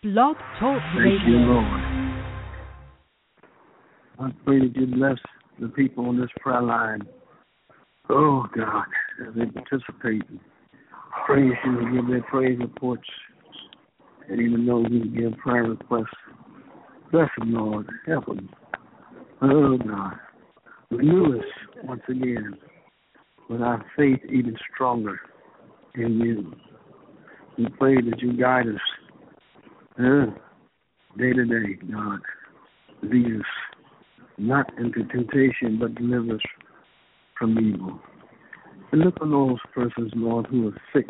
Blog Talk Thank you, Radio. Lord. I pray that you bless the people on this prayer line. Oh, God, as they participate and praise you and give their praise reports and even those who give prayer requests. Bless them, Lord. Help them. Oh, God. Renew us once again with our faith even stronger in you. We pray that you guide us day to day, God. Lead us not into temptation, but deliver us from evil. And look on those persons, Lord, who are sick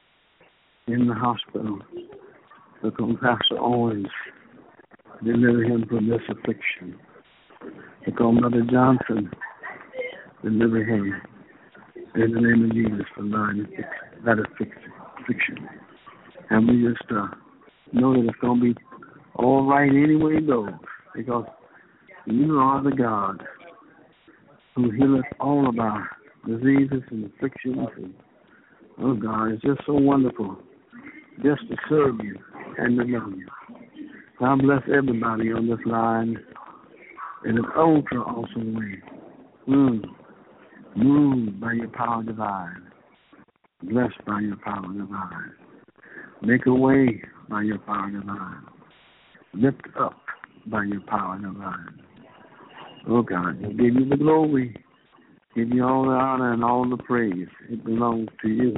in the hospital. Look on Pastor Owens. Deliver him from this affliction. Look on Mother Johnson. Deliver him in the name of Jesus from that affliction. And we just know that it's going to be all right anyway it goes, because you are the God who healeth all of our diseases and afflictions. And, oh, God, it's just so wonderful just to serve you and to know you. God bless everybody on this line in an ultra awesome way. Moved by your power divine. Blessed by your power divine. Make a way by your power divine. Lift up by your power divine. Oh, God, we give you the glory. Give you all the honor and all the praise. It belongs to you.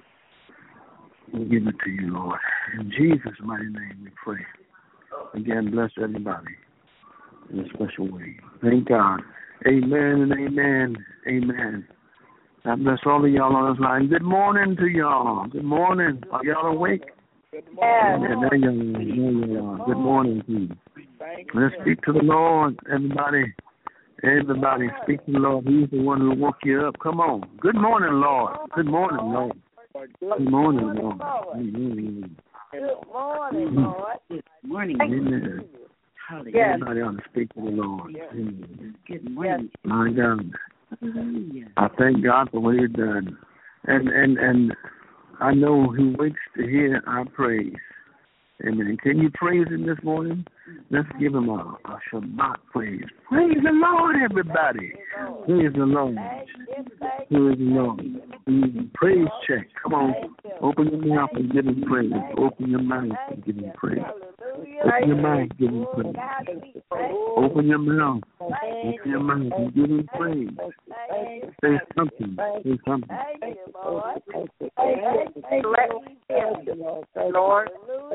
We give it to you, Lord. In Jesus' mighty name we pray. Again, bless everybody in a special way. Thank God. Amen and amen. Amen. God bless all of y'all on this line. Good morning to y'all. Good morning. Are y'all awake? Good morning. Amen. There you are. Good morning to you. Let's speak to the Lord, everybody. Everybody, speak to the Lord. He's the one who woke you up. Come on. Good morning, Lord. Good morning, Lord. Good morning, Lord. Amen. Good morning, Lord. Good morning. Amen. Hallelujah. Everybody ought to speak to the Lord. Amen. Good morning. My God. Hallelujah. I thank God for what He's done. And I know He waits to hear our praise. Amen. Can you praise Him this morning? Let's give Him a Shabbat praise. Praise the Lord, everybody. Praise the Lord. Praise the Lord. Praise check. Come on. Open your mouth and give Him praise. Open your mouth and give Him praise. Open your mouth and give Him praise. Open your mouth. Open your mouth and give Him praise. Say something. Say something. Lord.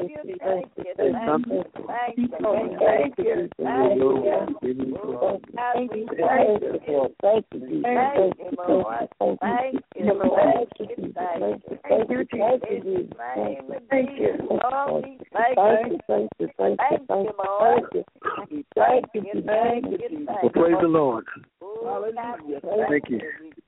Well, praise the Lord. Thank you.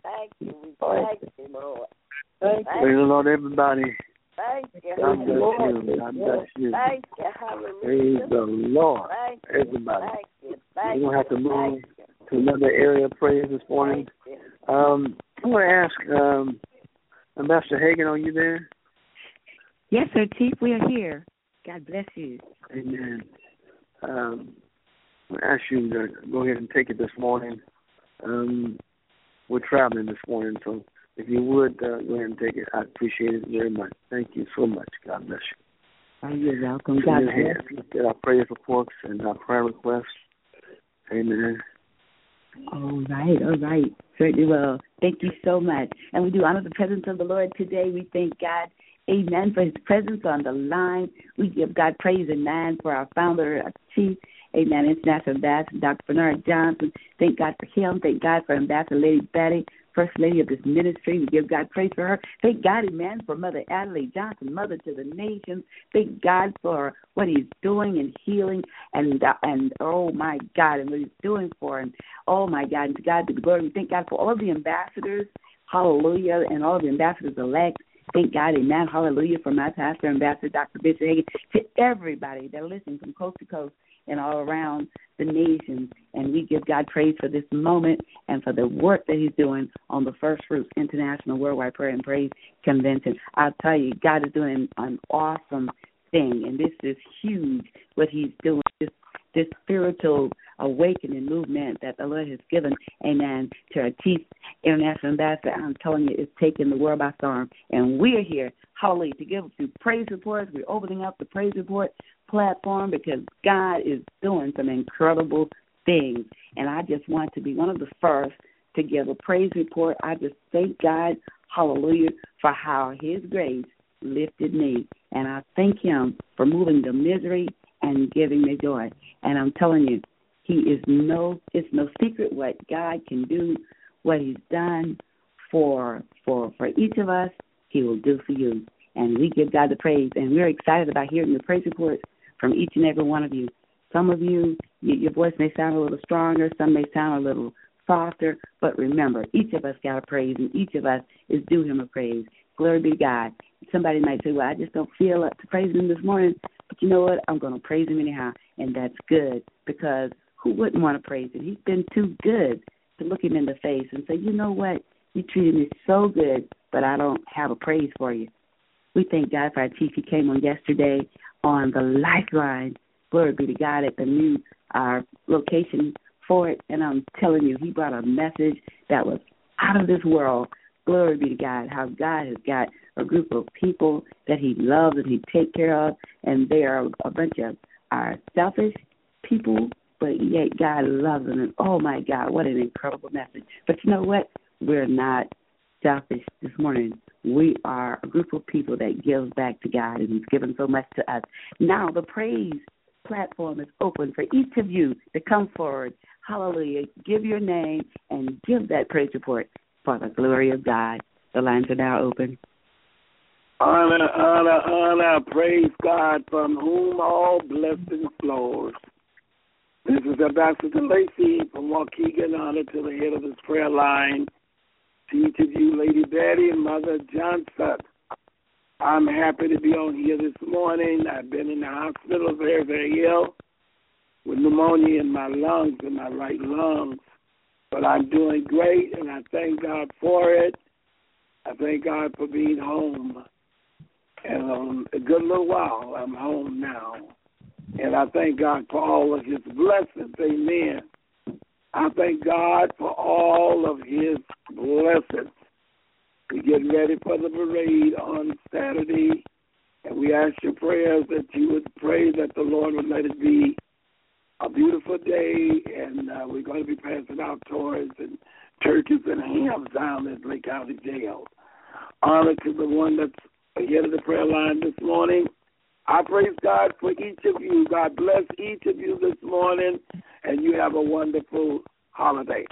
Praise the Lord, everybody. God bless you. God bless you. Praise the Lord, everybody. We're going to have to move to another area of praise this morning. I'm going to ask Ambassador Hagan, are you there? Yes, sir, Chief. We are here. God bless you. Amen. I'm going to ask you to go ahead and take it this morning. We're traveling this morning, so if you would, go ahead and take it. I appreciate it very much. Thank you so much. God bless you. Oh, you're welcome. God bless you. Let's get our praise reports and our prayer requests. Amen. All right. Certainly will. Thank you so much. And we do honor the presence of the Lord today. We thank God, amen, for His presence on the line. We give God praise, amen, for our founder, our chief, amen, International Ambassador, Dr. Bernard Johnson. Thank God for him. Thank God for Ambassador Lady Betty, First Lady of this ministry. We give God praise for her. Thank God, amen, for Mother Adelaide Johnson, Mother to the Nations. Thank God for what He's doing and healing and oh, my God, and what He's doing for him. Oh, my God, and to God be the glory. We thank God for all the ambassadors, hallelujah, and all the ambassadors-elect. Thank God, amen, hallelujah, for my pastor, Ambassador Dr. Bishop Hagan, to everybody that are listening from coast to coast and all around the nations. And we give God praise for this moment and for the work that He's doing on the First Fruits International Worldwide Prayer and Praise Convention. I'll tell you, God is doing an awesome thing, and this is huge, what he's doing, this spiritual awakening movement that the Lord has given, amen, to our Chief International Ambassador. I'm telling you, it's taking the world by storm, and we're here, hallelujah, to give you praise reports. We're opening up the praise report platform because God is doing some incredible things, and I just want to be one of the first to give a praise report. I just thank God, hallelujah, for how his grace lifted me, and I thank him for moving the misery and giving me joy. And I'm telling you, it's no secret what God can do, what he's done for each of us, he will do for you. And we give God the praise, and we're excited about hearing the praise reports from each and every one of you. Some of you, your voice may sound a little stronger, some may sound a little softer, but remember, each of us got a praise, and each of us is due him a praise. Glory be to God. Somebody might say, well, I just don't feel up to praise him this morning, but you know what? I'm going to praise him anyhow, and that's good, because who wouldn't want to praise him? He's been too good to look him in the face and say, you know what? You treated me so good, but I don't have a praise for you. We thank God for our chief. He came on yesterday on the Lifeline. Glory be to God at the new location for it. And I'm telling you, he brought a message that was out of this world. Glory be to God, how God has got a group of people that he loves and he takes care of. And they are a bunch of selfish people, but yet God loves them. And oh, my God, what an incredible message. But you know what? We're not selfish this morning. We are a group of people that gives back to God, and he's given so much to us. Now the praise platform is open for each of you to come forward. Hallelujah. Give your name and give that praise report for the glory of God. The lines are now open. Honor, honor, honor. Praise God, from whom all blessings flows. This is Ambassador Lacey from Waukegan. Honor to the head of this prayer line. To each of you, Lady Betty and Mother Johnson. I'm happy to be on here this morning. I've been in the hospital very, very ill with pneumonia in my lungs, in my right lungs. But I'm doing great, and I thank God for it. I thank God for being home. And a good little while, I'm home now. And I thank God for all of his blessings. Amen. I thank God for all of his blessings. We're getting ready for the parade on Saturday, and we ask your prayers that you would pray that the Lord would let it be a beautiful day, and we're going to be passing out toys and turkeys and hams down at Lake County Jail. Honor to the one that's ahead of the prayer line this morning. I praise God for each of you. God bless each of you this morning, and you have a wonderful holiday.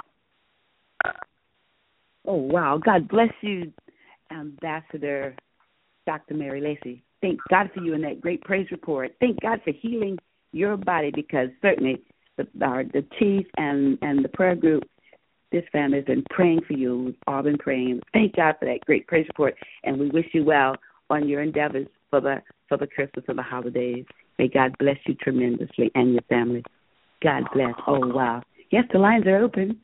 Oh, wow. God bless you, Ambassador Dr. Mary Lacey. Thank God for you in that great praise report. Thank God for healing your body, because certainly the chief and the prayer group, this family has been praying for you. We've all been praying. Thank God for that great praise report, and we wish you well on your endeavors for the Christmas and the holidays. May God bless you tremendously and your family. God bless. Oh, wow. Yes, the lines are open.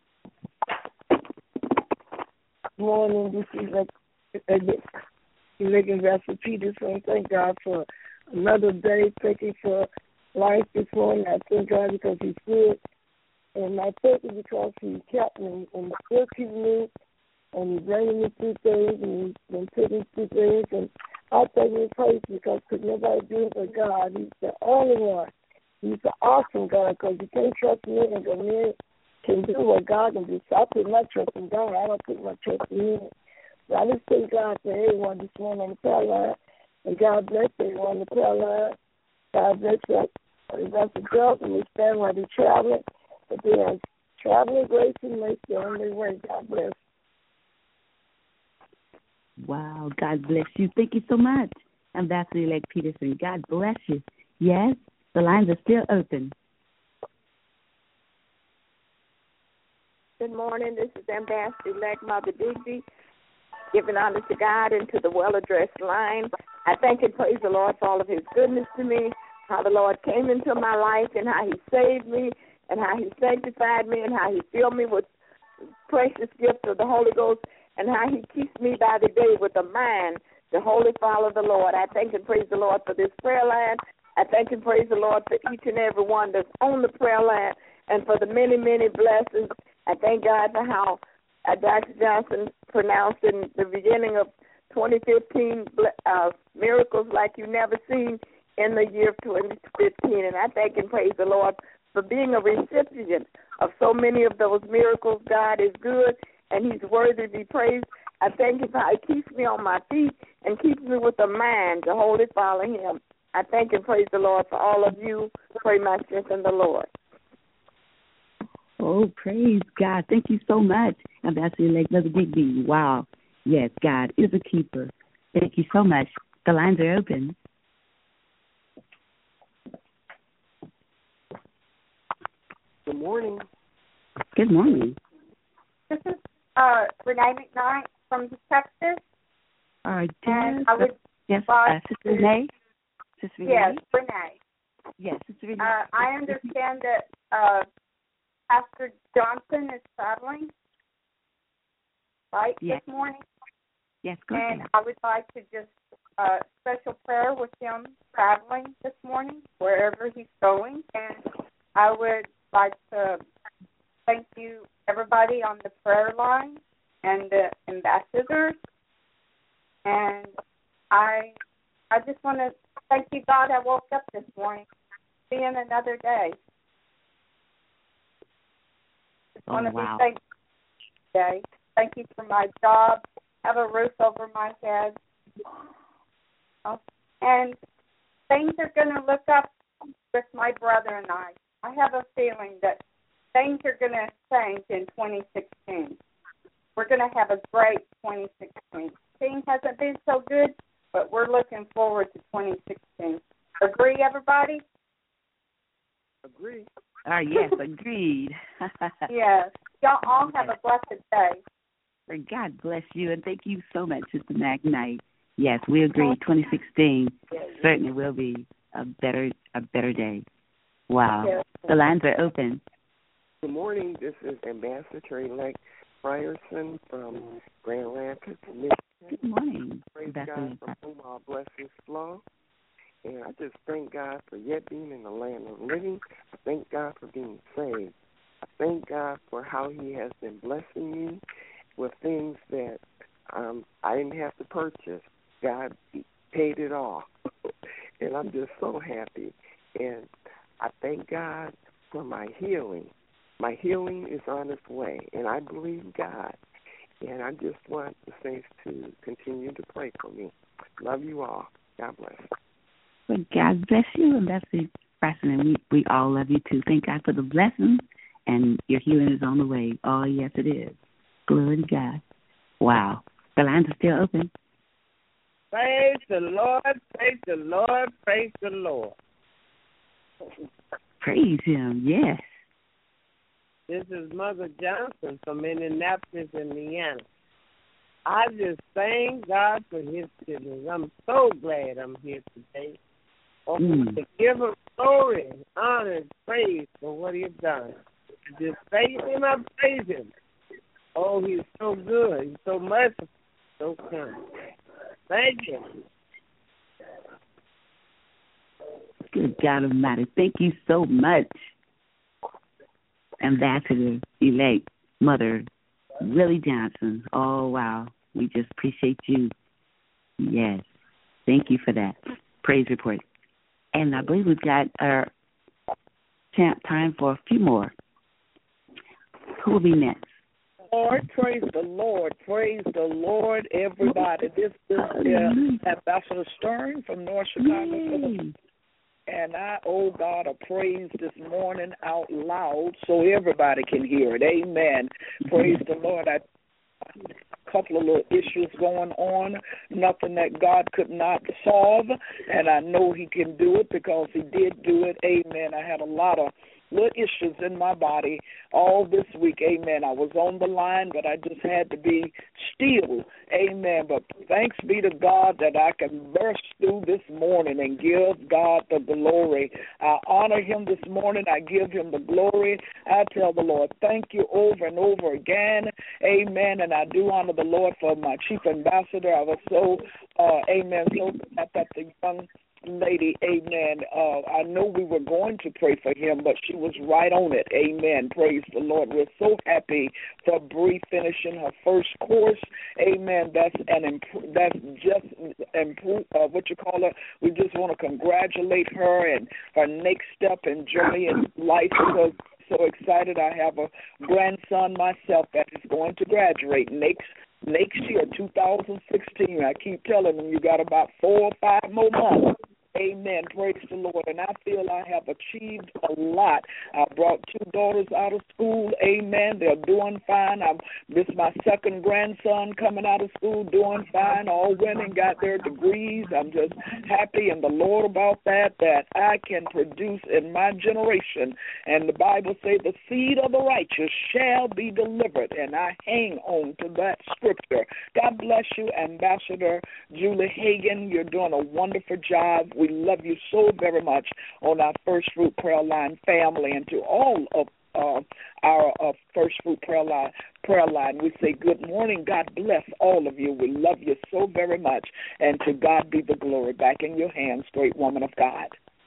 Good morning. This is Elected Pastor Peterson. Thank God for another day. Thank you for life this morning. I thank God because he's good. And I thank you because he kept me and still keeping me, and he's bringing me through things, and he's been putting me through things. And I thank you and praise because could nobody do it but God. He's the only one. He's the awesome God, because you can't trust me, and the man can do what God can do. So I put my trust in God. I don't put my trust in him. So I just thank God for everyone this morning on the prayer line. And God bless everyone on the prayer line. God bless us. That's the girls and his family while they're traveling. But they are traveling grace and mercy on their way. God bless. Wow, God bless you. Thank you so much, Ambassador-elect Peterson. God bless you. Yes, the lines are still open. Good morning. This is Ambassador-elect Mother Digby, giving honor to God and to the well-addressed line. I thank and praise the Lord for all of his goodness to me, how the Lord came into my life and how he saved me and how he sanctified me and how he filled me with precious gifts of the Holy Ghost and how he keeps me by the day with a mind the Holy Father of the Lord. I thank and praise the Lord for this prayer line. I thank and praise the Lord for each and every one that's on the prayer line and for the many, many blessings. I thank God for how Dr. Johnson pronounced in the beginning of 2015 miracles like you never seen in the year of 2015. And I thank and praise the Lord for being a recipient of so many of those miracles. God is good, and he's worthy to be praised. I thank him for how he keeps me on my feet and keeps me with a mind to wholly follow him. I thank and praise the Lord for all of you. Pray my strength in the Lord. Oh, praise God. Thank you so much, Ambassador-elect Mother Digby. Wow. Yes, God is a keeper. Thank you so much. The lines are open. Good morning. Good morning. This is Renee McKnight from Texas. All right. And I would yes, Sister Renee? Sister Renee? Yes, Renee. Yes, Sister Renee. I understand that Pastor Johnson is traveling, right, yes. this morning? Yes, go ahead. And I would like to just special prayer with him traveling this morning, wherever he's going. And I would like to thank you, everybody on the prayer line and the ambassadors. And I just want to thank you, God, I woke up this morning, seeing another day. Just want to be thankful today. Thank you for my job, have a roof over my head. And things are going to look up with my brother and I. I have a feeling that things are going to change in 2016. We're going to have a great 2016. Things hasn't been so good, but we're looking forward to 2016. Agree, everybody? Agree. Yes, agreed. Yes. Y'all all have a blessed day. God bless you, and thank you so much, Sister McKnight. Yes, we agree. 2016 certainly will be a better day. Wow. Yes. The lines are open. Good morning. This is Ambassador-elect Frierson from Grand Rapids, Michigan. Good morning. Praise God, from whom all blessings flow. And I just thank God for yet being in the land of living. I thank God for being saved. I thank God for how he has been blessing me with things that I didn't have to purchase. God paid it all. And I'm just so happy. And I thank God for my healing. My healing is on its way, and I believe God. And I just want the saints to continue to pray for me. Love you all. God bless. Well, God bless you, and that's the person, and we all love you too. Thank God for the blessings, and your healing is on the way. Oh, yes, it is. Glory to God. Wow. The lines are still open. Praise the Lord, praise the Lord, praise the Lord. Praise him, yes. This is Mother Johnson from Indianapolis, Indiana. I just thank God for his goodness. I'm so glad I'm here today. To give him glory and honor and praise for what he's done. I just thank him, I praise him. Oh, he's so good. He's so merciful, so kind. Thank you. Good God Almighty. Thank you so much, Ambassador-elect Mother Willie Johnson. Oh, wow. We just appreciate you. Yes. Thank you for that praise report. And I believe we've got our time for a few more. Who will be next? Lord, praise the Lord, everybody. This is Ambassador Stern from North Chicago. And I owe God a praise this morning out loud so everybody can hear it. Amen. Praise the Lord. A couple of little issues going on, nothing that God could not solve, and I know he can do it because he did do it. Amen. I had a lot of little issues in my body all this week. Amen. I was on the line, but I just had to be still. Amen. But thanks be to God that I can burst through this morning and give God the glory. I honor him this morning. I give him the glory. I tell the Lord, thank you over and over again. Amen. And I do honor the Lord for my chief ambassador. I was so, amen, so glad that the young lady, amen, I know we were going to pray for him, but she was right on it. Amen. Praise the Lord. We're so happy for Bree finishing her first course. Amen. That's just what you call her. We just want to congratulate her and her next step in journey in life, because so excited. I have a grandson myself that is going to graduate next year, 2016. I keep telling them you got about 4 or 5 more months. Amen. Praise the Lord. And I feel I have achieved a lot. I brought 2 daughters out of school. Amen. They're doing fine. This is my second grandson coming out of school, doing fine. All women got their degrees. I'm just happy in the Lord about that I can produce in my generation. And the Bible says the seed of the righteous shall be delivered. And I hang on to that scripture. God bless you, Ambassador Julie Hagan. You're doing a wonderful job. We love you so very much on our First Fruit Prayer Line family, and to all of our First Fruit Prayer Line, we say good morning. God bless all of you. We love you so very much, and to God be the glory. Back in your hands, great woman of God.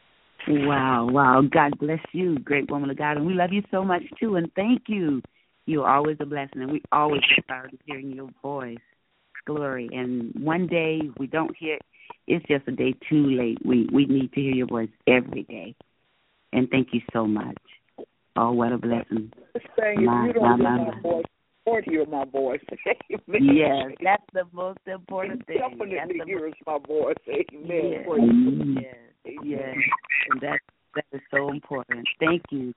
Wow. God bless you, great woman of God, and we love you so much too, and thank you. You're always a blessing, and we always look forward to hearing your voice. Glory. And one day we don't hear. It's just a day too late. We need to hear your voice every day. And thank you so much. Oh, what a blessing. If you don't hear my voice, Lord hear my voice. Yes, that's the most important thing. Definitely hears my voice. Amen. Yes. And that is so important. Thank you.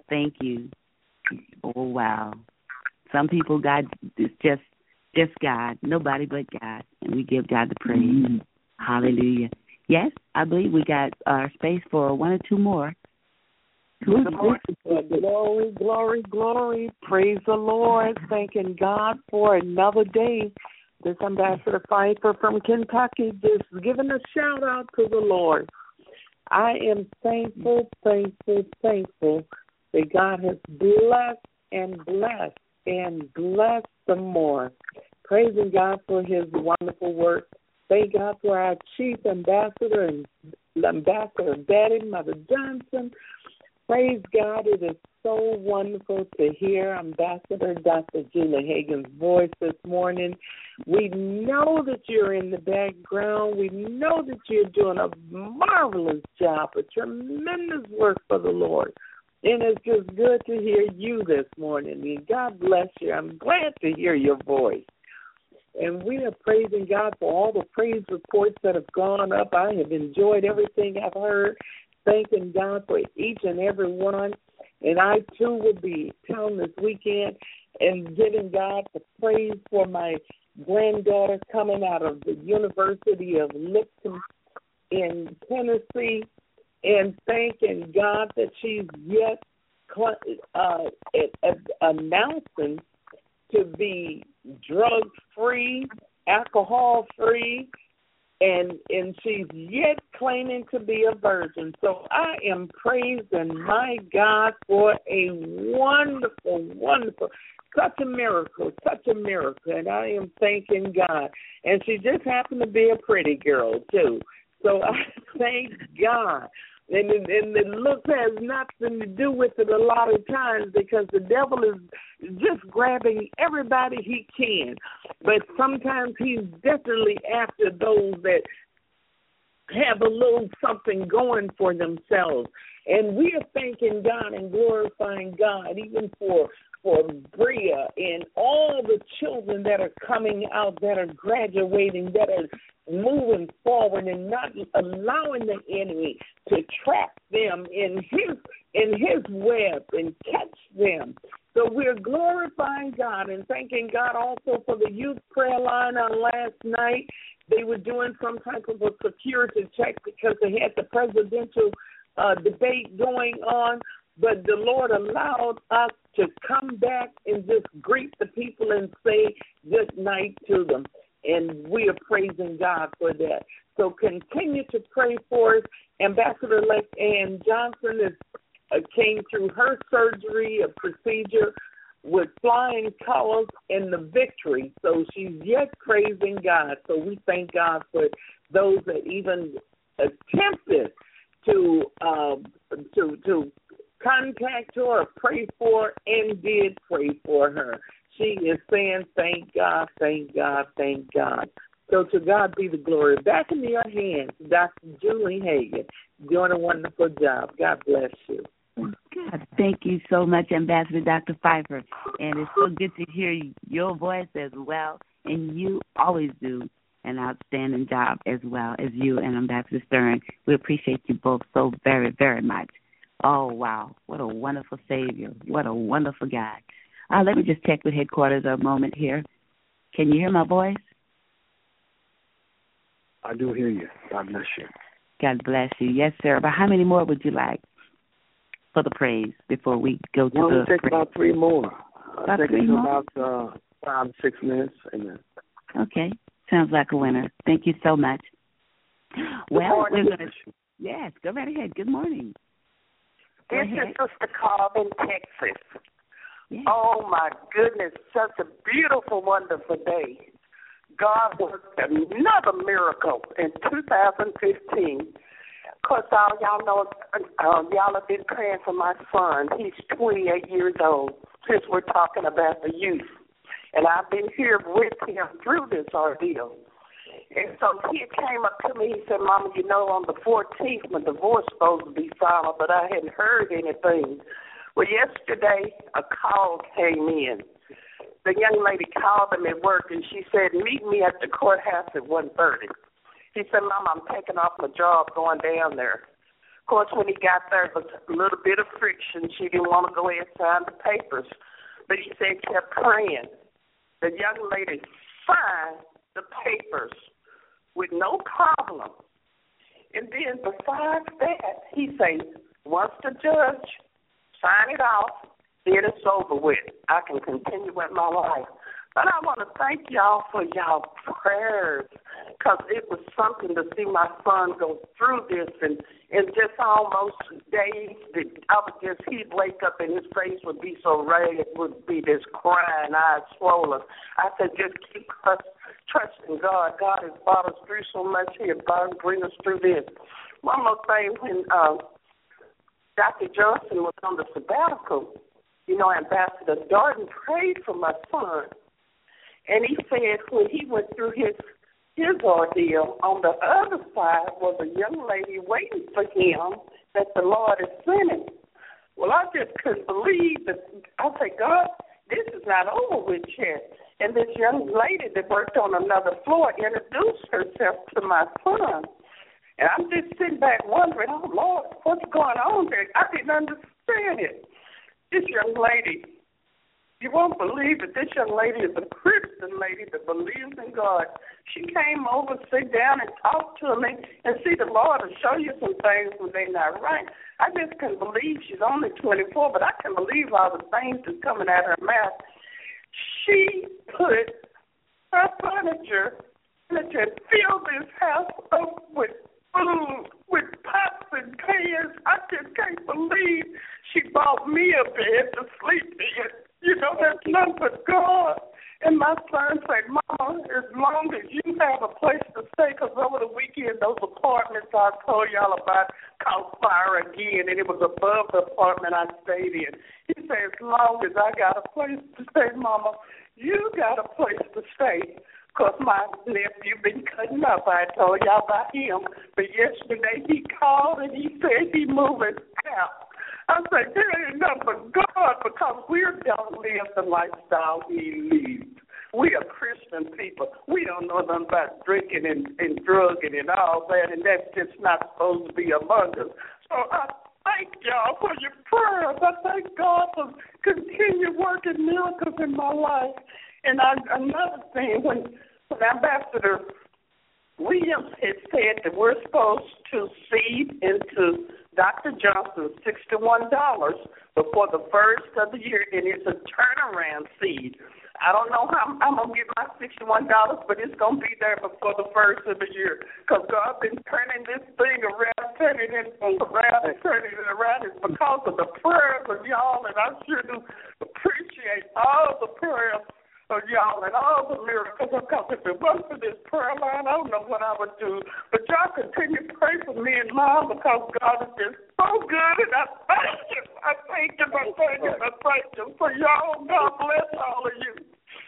Oh, wow. Some people, God, is just God, nobody but God. And we give God the praise. Mm-hmm. Hallelujah. Yes, I believe we got space for 1 or 2 more. Glory. Praise the Lord. Thanking God for another day. This Ambassador Pfeiffer from Kentucky just giving a shout out to the Lord. I am thankful that God has blessed some more. Praising God for his wonderful work. Thank God for our chief ambassador and Ambassador Daddy, Mother Johnson. Praise God. It is so wonderful to hear Ambassador Dr. Julie Hagan's voice this morning. We know that you're in the background. We know that you're doing a marvelous job, a tremendous work for the Lord. And it's just good to hear you this morning. And God bless you. I'm glad to hear your voice. And we are praising God for all the praise reports that have gone up. I have enjoyed everything I've heard, thanking God for each and every one. And I, too, will be telling this weekend and giving God the praise for my granddaughter coming out of the University of Lipton in Tennessee, and thanking God that she's yet announcing to be drug-free, alcohol-free, and she's yet claiming to be a virgin. So I am praising my God for a wonderful, such a miracle. And I am thanking God. And she just happened to be a pretty girl, too. So I thank God. And the look has nothing to do with it a lot of times, because the devil is just grabbing everybody he can. But sometimes he's definitely after those that have a little something going for themselves. And we are thanking God and glorifying God even for Bria and all the children that are coming out, that are graduating, that are moving forward and not allowing the enemy to trap them in his web and catch them. So we're glorifying God and thanking God also for the youth prayer line on last night. They were doing some type of a security check because they had the presidential debate going on. but the Lord allowed us to come back and just greet the people and say good night to them. And we are praising God for that. So continue to pray for us. Ambassador-elect Ann Johnson came through her surgery, a procedure with flying colors and the victory. So she's yet praising God. So we thank God for those that even attempted to contact her or pray for and did pray for her. She is saying, thank God, thank God, thank God. So to God be the glory. Back into your hands, Dr. Julie Hagan, doing a wonderful job. God bless you. God, thank you so much, Ambassador Dr. Pfeiffer. And it's so good to hear your voice as well. And you always do an outstanding job as well as you and Ambassador Stern. We appreciate you both so very, very much. Oh, wow. What a wonderful Savior. What a wonderful God. Let me just check with headquarters a moment here. Can you hear my voice? I do hear you. God bless you. God bless you. Yes, sir. But how many more would you like for the praise before we go to the... We'll take about 3 more. About take 3 more? About 5 to 6 minutes. Amen. Okay. Sounds like a winner. Thank you so much. Well, we're going to... Yes, go right ahead. Good morning. This is Sister Carl in Texas. Yes. Oh, my goodness. Such a beautiful, wonderful day. God worked another miracle in 2015. Of course, y'all know, y'all have been praying for my son. He's 28 years old, since we're talking about the youth. And I've been here with him through this ordeal. And so he came up to me, he said, Mama, you know, on the 14th, my divorce is supposed to be filed, but I hadn't heard anything. Well, yesterday, a call came in. The young lady called him at work, and she said, meet me at the courthouse at 1:30. He said, Mama, I'm taking off my job going down there. Of course, when he got there, there was a little bit of friction. She didn't want to go ahead and sign the papers. But he said, kept praying. The young lady signed the papers with no problem. And then besides that, he said, once the judge sign it off, then it's over with. I can continue with my life. But I want to thank y'all for y'all prayers, because it was something to see my son go through this, and just almost days that he'd wake up and his face would be so red, it would be this crying, eyes swollen. I said, just keep trusting God. God has brought us through so much here. God bring us through this. One more thing, when Dr. Johnson was on the sabbatical, you know, Ambassador Darden prayed for my son. And he said when he went through his ordeal, on the other side was a young lady waiting for him that the Lord is sending. Well, I just couldn't believe that. I said, God, this is not over with yet. And this young lady that worked on another floor introduced herself to my son. And I'm just sitting back wondering, oh, Lord, what's going on there? I didn't understand it. This young lady, you won't believe it, this young lady is a Christian lady that believes in God. She came over, sit down, and talk to me, and see, the Lord will show you some things when they're not right. I just couldn't believe she's only 24, but I can believe all the things that's coming out of her mouth. She put her furniture and filled this house up with food, with pots and pans. I just can't believe she bought me a bed to sleep in. You know, that's none but God. And my son said, Mama, as long as you have a place to stay, because over the weekend, those apartments I told y'all about caught fire again, and it was above the apartment I stayed in. He said, as long as I got a place to stay, Mama, you got a place to stay. Because my nephew been cutting up. I told y'all about him. But yesterday he called and he said he moving out. I said, there ain't nothing but God, because we don't live the lifestyle he lives. We are Christian people. We don't know nothing about drinking and drugging and all that, and that's just not supposed to be among us. So I thank y'all for your prayers. I thank God for continue working miracles in my life. And another thing, when Ambassador Williams had said that we're supposed to seed into Dr. Johnson $61 before the first of the year, and it's a turnaround seed. I don't know how I'm going to get my $61, but it's going to be there before the first of the year because God's been turning this thing around, turning it around, and turning it around. It's because of the prayers of y'all, and I sure do appreciate all the prayers of y'all and all the miracles, because if it wasn't for this prayer line, I don't know what I would do. But y'all continue to pray for me and Mom because God is just so good, and I thank you. I thank you. I thank you. I thank you for y'all. God bless all of you.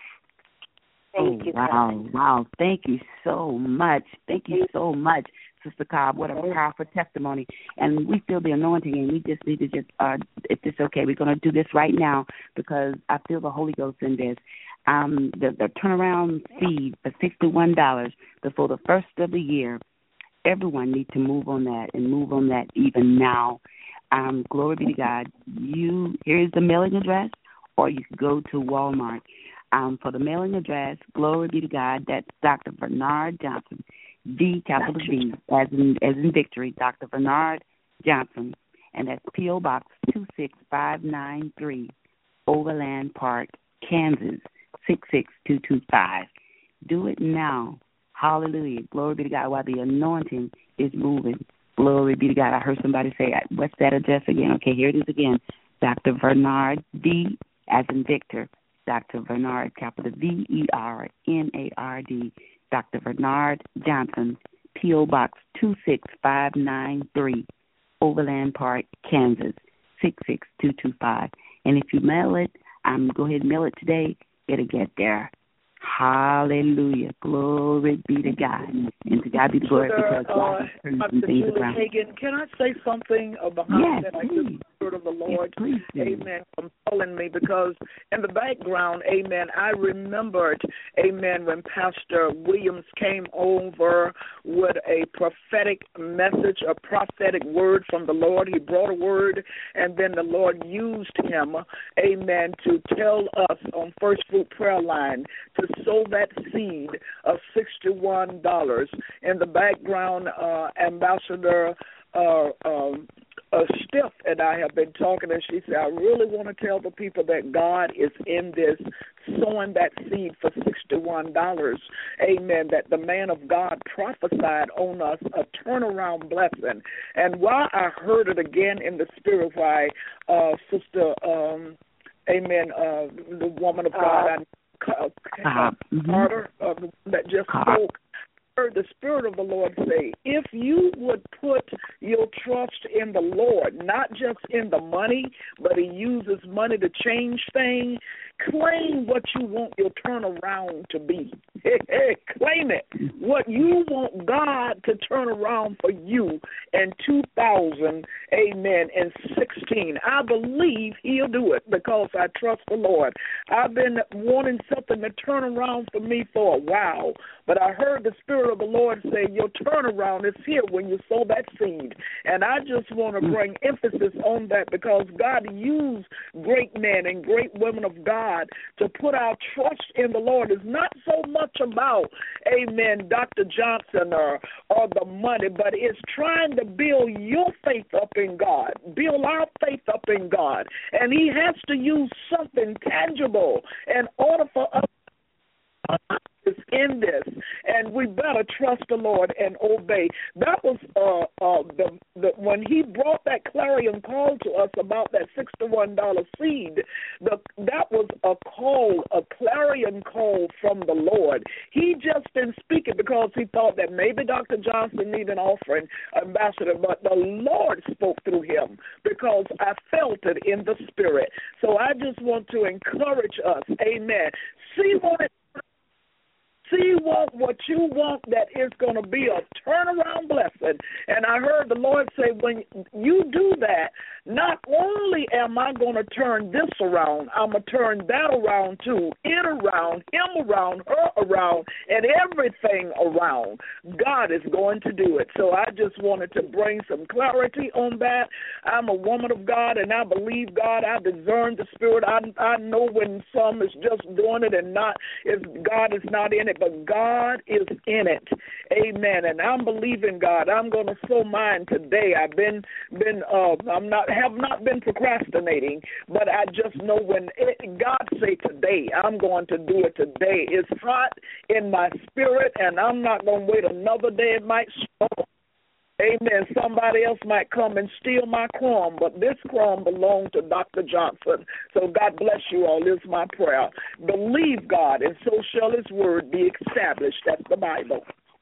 Thank you. Wow. Thank you so much. Thank you so much, Sister Cobb. What a powerful testimony. And we feel the anointing, and we just need to if it's okay, we're going to do this right now because I feel the Holy Ghost in this. The turnaround seed for $61 before the first of the year. Everyone needs to move on that and move on that even now. Glory be to God. Here's the mailing address, or you can go to Walmart. For the mailing address, glory be to God, that's Dr. Bernard Johnson, V, capital V, as in victory, Dr. Bernard Johnson, and that's P.O. Box 26593, Overland Park, Kansas, 66225. Do it now. Hallelujah. Glory be to God while the anointing is moving. Glory be to God. I heard somebody say, what's that address again? Okay, here it is again. Dr. Bernard, V as in Victor, Dr. Bernard, capital VERNARD, Dr. Bernard Johnson, P.O. Box 26593, Overland Park, Kansas, 66225. And if you mail it, go ahead and mail it today. It'll get there. Hallelujah. Glory be to God. And to God be the glory because God is turning some things around. Hagan, can I say something behind that? Please. I just Spirit of the Lord, yes, amen, compelling me because in the background, amen, I remembered, amen, when Pastor Williams came over with a prophetic message, a prophetic word from the Lord. He brought a word, and then the Lord used him, amen, to tell us on First Fruit Prayer Line to sow that seed of $61. In the background, Ambassador Stiff and I have been talking, and she said, I really want to tell the people that God is in this, sowing that seed for $61. Amen. That the man of God prophesied on us a turnaround blessing. And while I heard it again in the spirit, why Sister, amen, the woman of God, Carter, that just spoke, heard the Spirit of the Lord say, if you would put your trust in the Lord, not just in the money, but he uses money to change things, claim what you want your turnaround to be. Claim it. What you want God to turn around for you in 2016. I believe he'll do it because I trust the Lord. I've been wanting something to turn around for me for a while, but I heard the Spirit of the Lord say, your turnaround is here when you sow that seed. And I just want to bring emphasis on that because God used great men and great women of God to put our trust in the Lord. Is not so much about, amen, Dr. Johnson or the money, but it's trying to build your faith up in God, build our faith up in God. And he has to use something tangible in order for us in this, and we better trust the Lord and obey. That was when he brought that clarion call to us about that $61 seed. That was a call, a clarion call from the Lord. He just didn't speak it because he thought that maybe Dr. Johnson needed an offering, Ambassador, but the Lord spoke through him because I felt it in the Spirit. So I just want to encourage us, amen. See what you want that is going to be a turnaround blessing. And I heard the Lord say, when you do that, not only am I going to turn this around? I'm going to turn that around too. It around, him around, her around, and everything around. God is going to do it. So I just wanted to bring some clarity on that. I'm a woman of God, and I believe God. I discern the Spirit. I know when some is just doing it and not, if God is not in it, but God is in it. Amen. And I'm believing God. I'm going to sow mine today. I've have not been procrastinating, but I just know when God say today, I'm going to do it today. It's hot in my spirit, and I'm not going to wait another day. It might snow. Amen. Somebody else might come and steal my crumb, but this crumb belongs to Dr. Johnson. So God bless you all. This is my prayer. Believe God, and so shall his word be established. That's the Bible.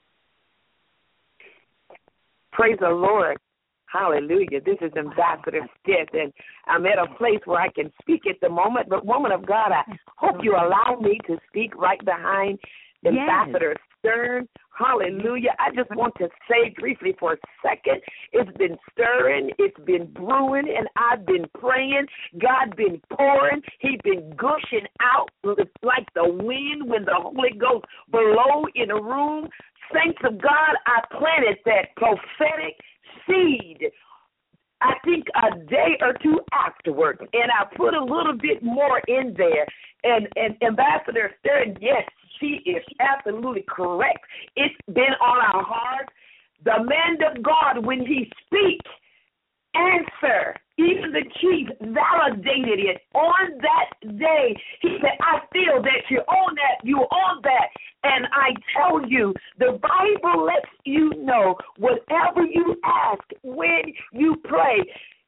Praise the Lord. Hallelujah. This is Ambassador Stith, and I'm at a place where I can speak at the moment. But, woman of God, I hope you allow me to speak right behind Ambassador Stern. Hallelujah. I just want to say briefly for a second, it's been stirring, it's been brewing, and I've been praying. God been pouring. He been gushing out like the wind when the Holy Ghost blow in a room. Saints of God, I planted that prophetic seed, I think a day or two afterward, and I put a little bit more in there. And Ambassador Stern, yes, she is absolutely correct. It's been on our hearts. The man of God, when he speaks, answer. Even the chief validated it on that day. He said, I feel that you're on that, you're on that. And I tell you, the Bible lets you know whatever you ask when you pray,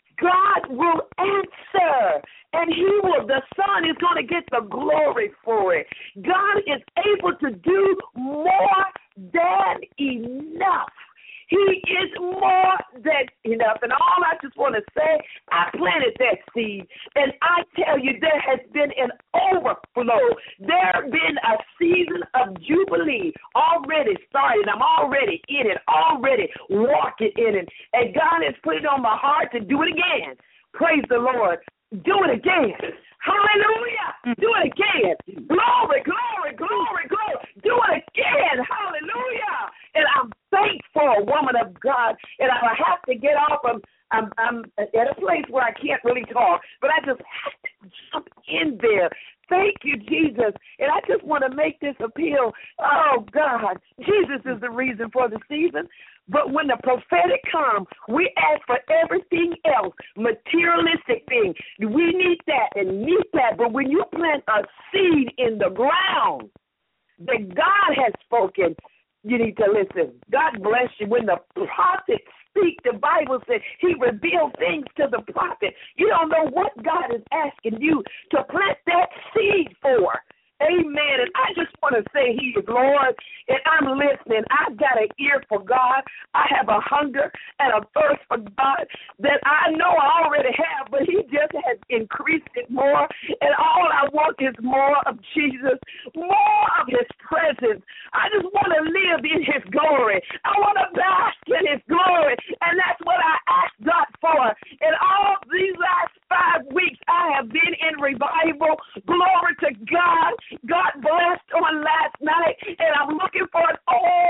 God will answer, and the Son is going to get the glory for it. God is able to do more than enough. He is more than enough. And all I just want to say, I planted that seed, and I tell you, there has been an overflow. There has been a season of Jubilee already started. I'm already in it, already walking in it. And God has put it on my heart to do it again. Praise the Lord. Do it again. Hallelujah. Do it again. Glory, glory, glory, glory. Do it again. Hallelujah. And I'm thankful, woman of God. And I have to get off. I'm at a place where I can't really talk, but I just have to jump in there. Thank you, Jesus. And I just want to make this appeal. Oh, God, Jesus is the reason for the season. But when the prophetic comes, we ask for everything else, materialistic things. We need that and need that. But when you plant a seed in the ground that God has spoken, you need to listen. God bless you. When the prophet speak, the Bible says he revealed things to the prophet. You don't know what God is asking you to plant that seed for. Amen. And I just want to say he is Lord, and I'm listening. I've got an ear for God. I have a hunger and a thirst for God that I know I already have, but he just has increased it more. And all I want is more of Jesus, more of his presence. I just want to live in his glory. I want to bask in his glory, and that's what I asked God for. And all these last 5 weeks, I have been in revival. Glory to God. God blessed on last night, and I'm looking for an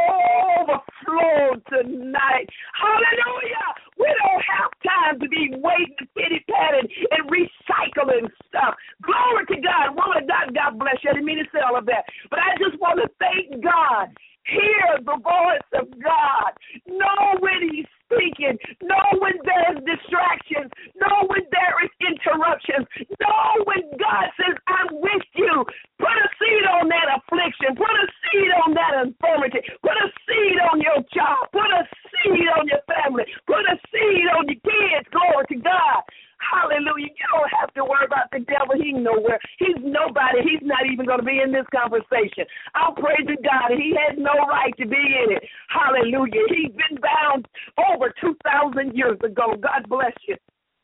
overflow tonight. Hallelujah. We don't have time to be waiting, pity-patting, and recycling stuff. Glory to God. Woman of God, God bless you. I didn't mean to say all of that, but I just want to thank God. Hear the voice of God. Know when he's speaking. Know when there's distractions. Know when there is interruptions. Know when God says, I'm with you. Put a seed on that affliction. Put a seed on that infirmity. Put a seed on your job. Put a seed on your family. Put a seed on your kids. Glory to God. Hallelujah. You don't have to worry about the devil. He's nowhere. He's nobody. He's not even going to be in this conversation. I'm praising God. He has no right to be in it. Hallelujah. He's been bound over 2,000 years ago. God bless you.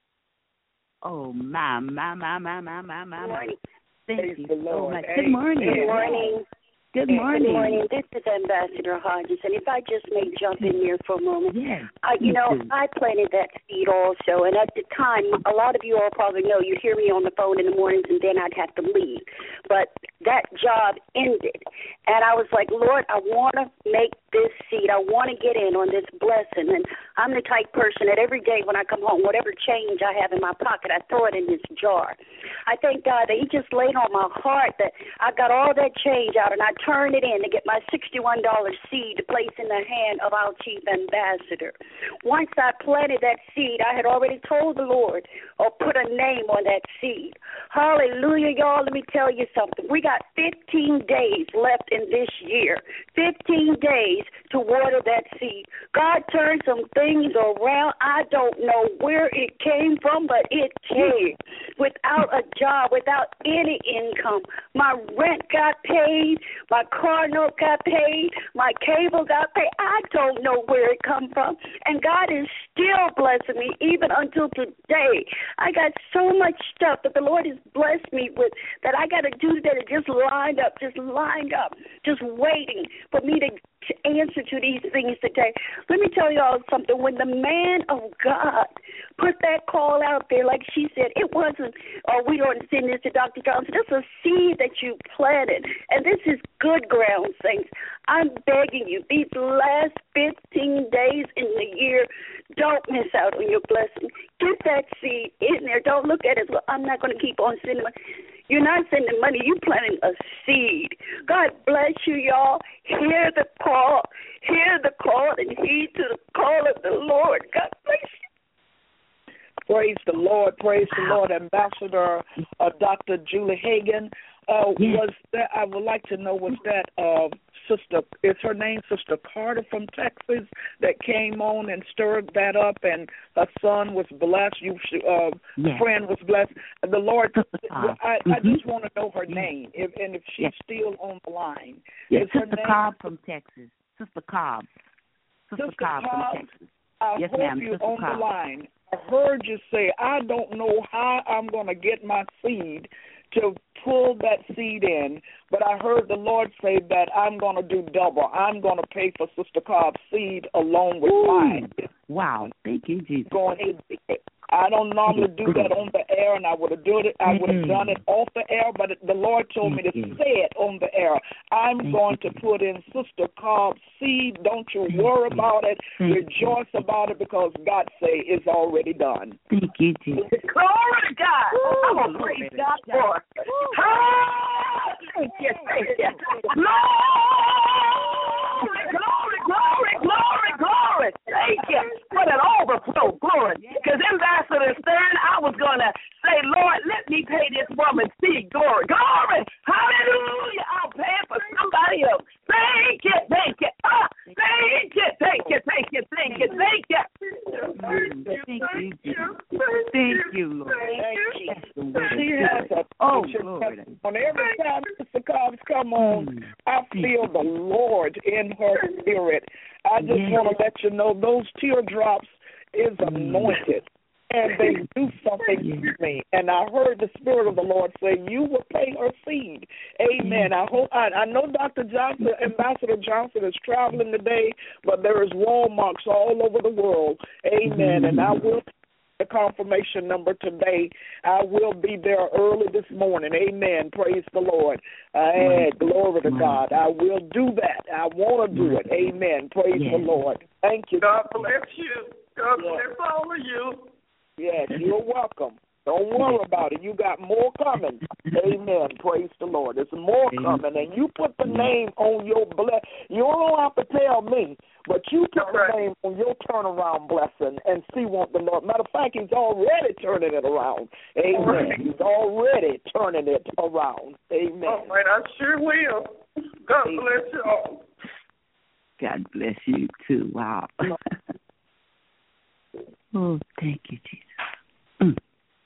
Oh, my. Thank you so much. Good morning. Good morning. Good morning. This is Ambassador Hodges, and if I just may jump in here for a moment. Yes. I planted that seed also, and at the time, a lot of you all probably know, you'd hear me on the phone in the mornings, and then I'd have to leave. But that job ended, and I was like, Lord, I want to make this seed. I want to get in on this blessing, and I'm the type person that every day when I come home, whatever change I have in my pocket, I throw it in this jar. I thank God that he just laid on my heart that I got all that change out, and I turned it in to get my $61 seed to place in the hand of our chief ambassador. Once I planted that seed, I had already told the Lord, or put a name on that seed. Hallelujah, y'all. Let me tell you something. We got 15 days left in this year. 15 days to water that seed. God turned some things around. I don't know where it came from, but it came. Without a job, without any income. My rent got paid. My car note got paid. My cable got paid. I don't know where it come from. And God is still blessing me even until today. I got so much stuff that the Lord has blessed me with that I got to do that it just lined up, just waiting for me to answer to these things today. Let me tell y'all something. When the man of God put that call out there, like she said, it wasn't, we don't send this to Dr. Johnson. This is a seed that you planted, and this is good ground, saints. I'm begging you, these last 15 days in the year, don't miss out on your blessing. Get that seed in there. Don't look at it as, well, I'm not going to keep on sending money. You're not sending money. You're planting a seed. God bless you, y'all. Hear the call. Hear the call and heed to the call of the Lord. God bless you. Praise the Lord. Praise the Lord. Ambassador Dr. Julie Hagan. Was that? I would like to know, was that Sister, is her name Sister Carter from Texas that came on and stirred that up, and her son was blessed, friend was blessed. The Lord, I just want to know her name, if she's still on the line. Yes, Sister Cobb from Texas. Sister Cobb. Sister Cobb from Texas. I hope you're on the line. I heard you say, I don't know how I'm going to get my seed to pull that seed in, but I heard the Lord say that I'm going to do double. I'm going to pay for Sister Cobb's seed along with mine. Wow. Thank you, Jesus. I don't normally do that on the air, and I would have done it. I would have done it off the air, but the Lord told me to say it on the air. I'm going to put in Sister Cobb's seed. Don't you worry about it. Rejoice about it, because God say it's already done. Thank you, Jesus. Glory to God. I'm going to praise God for it. Thank you. Glory. Thank you for that overflow. Glory. Because Ambassador Stern, I was going to say, Lord, let me pay this woman seed. Glory. Hallelujah. I'll pay it for somebody else. Thank you. Thank you, Lord. She has a on every time Sister Cobbs come on, I feel the Lord in her spirit. I just want to let you know those teardrops is anointed, and they do something to me. And I heard the Spirit of the Lord say, you will pay her seed. Amen. I know Dr. Johnson, Ambassador Johnson is traveling today, but there is Walmarts all over the world. Amen. And I will the confirmation number today. I will be there early this morning. Amen. Praise the Lord. Glory to God. I will do that. I want to do it. Amen. Praise the Lord. Thank you. God bless you. God bless all of you. Yes, you're welcome. Don't worry about it. You got more coming. Amen. Praise the Lord. There's more coming. And you put the name on your blessing. You don't have to tell me, but you put the name on your turnaround blessing and see what the Lord. Matter of fact, he's already turning it around. Amen. He's already turning it around. Amen. All right, I sure will. God bless you all. God bless you too. Wow. Oh, thank you, Jesus.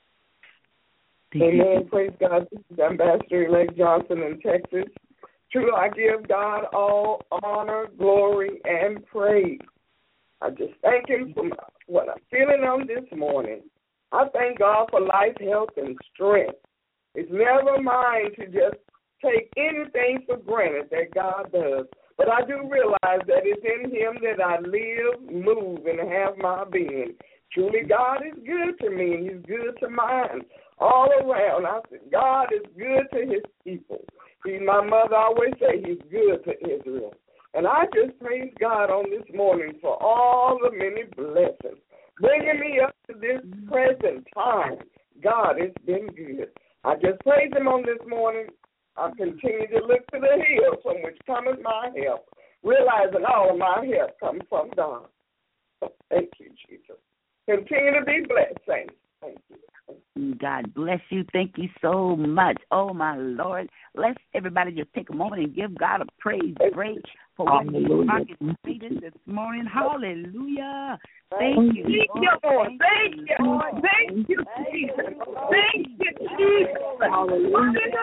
Amen. Praise God. This is Ambassador-elect Johnson in Texas. Truly, I give God all honor, glory, and praise. I just thank him for what I'm feeling on this morning. I thank God for life, health, and strength. It's never mine to just take anything for granted that God does. But I do realize that it's in him that I live, move, and have my being. Truly, God is good to me, and he's good to mine. All around, I said, God is good to his people. My mother always say he's good to Israel. And I just praise God on this morning for all the many blessings, bringing me up to this present time. God has been good. I just praise him on this morning. I continue to look to the hills from which cometh my help, realizing all of my help comes from God. Thank you, Jesus. Continue to be blessed, saints. Thank you. God bless you. Thank you so much. Oh, my Lord. Let's everybody just take a moment and give God a praise break for what He's completed this morning. Hallelujah. Thank you. Thank you, Lord. Thank you. Thank you, Jesus. Thank you, Jesus. Hallelujah.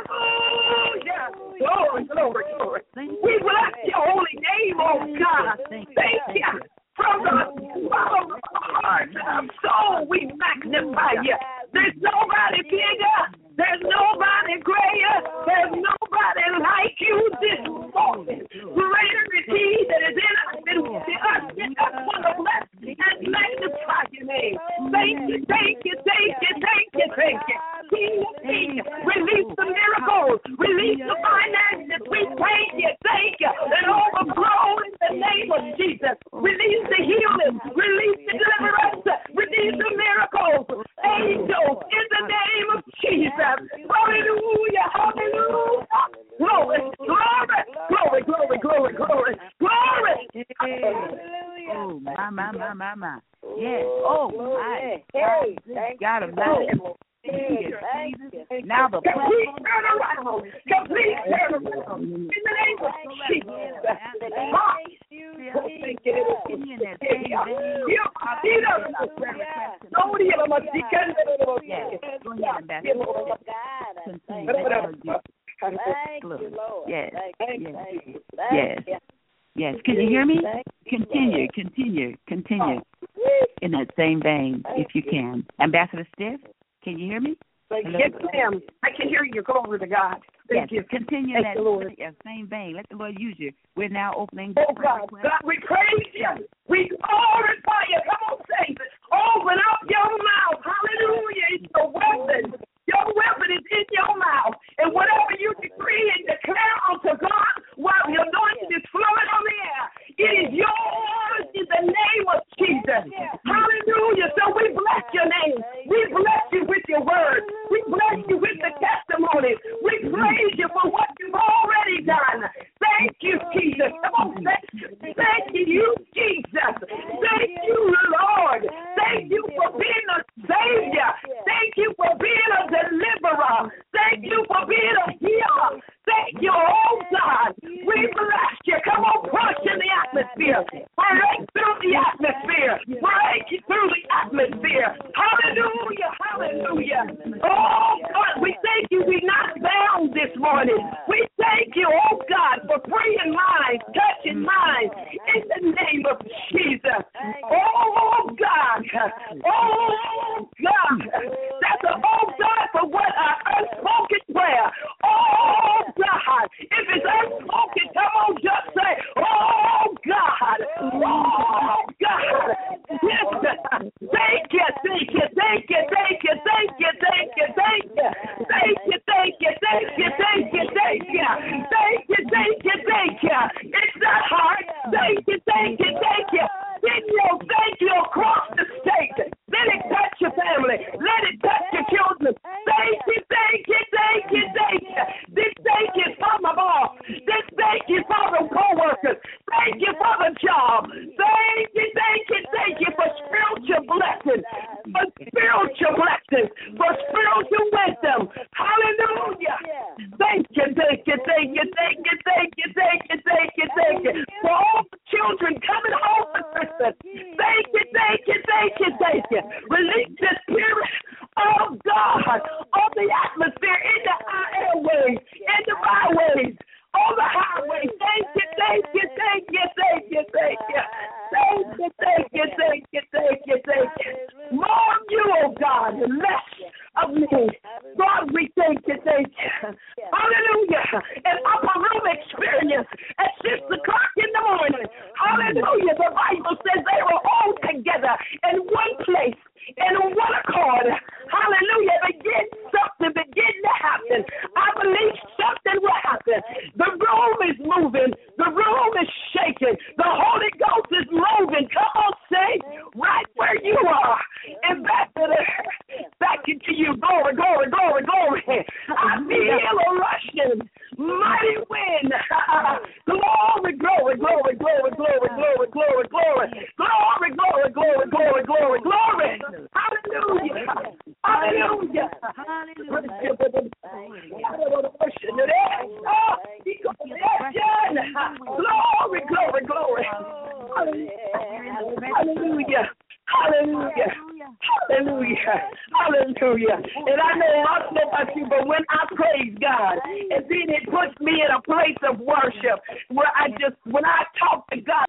Glory, glory, glory. We bless your holy name, oh God. Thank you. From the bottom of our hearts and our soul, we magnify you. There's nobody bigger. There's nobody greater. There's nobody like you this morning. Greater is he that is in us than us. That's for the blessed and magnify your name. Thank you, thank you, thank you, thank you, thank you. King of kings, release the miracles, release the finances. We thank you, and overflow in the name of Jesus. Release the healing, release the deliverance, release the miracles, angels, in the name of Jesus. Hallelujah, hallelujah. Glory, glory, glory, glory, glory, glory, glory. Oh, my. Yes. Oh, my. God Almighty. Now the complete turnaround. Complete turnaround. In the name of Jesus. Yes. Can you hear me? Continue. In that same vein, if you can. Ambassador Stiff, can you hear me? Yes, ma'am. I can hear you. Glory to God. Thank you. Continue in that same vein. Let the Lord use you. We're now opening. Oh, God, we praise you. We glorify you. Come on, saints. Open up your mouth. Hallelujah. It's the weapon. Your weapon is in your mouth. And whatever you decree and declare unto God while your anointing is flowing on the air, it is yours in the name of Jesus. Hallelujah. So we bless your name. We bless you with your word. We bless you with the testimony. We praise you for what you've already done. Thank you, Jesus. Come on, thank you, Jesus. Thank you, Lord. Thank you for being a Savior. Thank you for being a deliverer. Thank you for being a healer. Thank you, oh God. We bless you. Come on, push in the atmosphere. Break through the atmosphere. Break through the atmosphere. Hallelujah, hallelujah. Oh God, we thank you. We're not bound this morning. We thank you, oh God, for freeing minds, touching minds in the name of Jesus. Oh God. Oh God. That's an oh God for what our unspoken prayer. Oh God. If it's unspoken, come on, just say, oh God. Oh God. Yes. Thank you. It's not hard. Thank you. Thank you across the state. Let it touch your family. Let it touch your children. Thank you. This thank you for my boss. This thank you for the co-workers. Thank you for the job. Thank you for spiritual blessings. For spiritual wisdom. Hallelujah. Thank you. For all the children coming home for Christmas. Thank you. Release the spirit of God on the atmosphere, in the airways, in the byways, on the highways. Thank you. More of you, oh God, and less of me. God, we thank you. Hallelujah. experience at 6 o'clock in the morning. Hallelujah. The Bible says they were all together in one place, in one accord. Hallelujah. Something begin to happen. I believe something will happen. The room is moving. The room is shaking. The Holy Ghost is moving. Come on, say, right where you are. Ambassador, back into you. Glory, glory, glory, glory. I feel a rushing mighty wind. Glory, glory, glory, glory, glory, glory, glory, glory. Glory, glory, glory, glory, glory, glory. Hallelujah. Hallelujah. Glory, glory, glory. Hallelujah. Hallelujah. Hallelujah. Hallelujah. And I don't know about you, but when I praise God, and then it puts me in a place of worship where when I talk to God,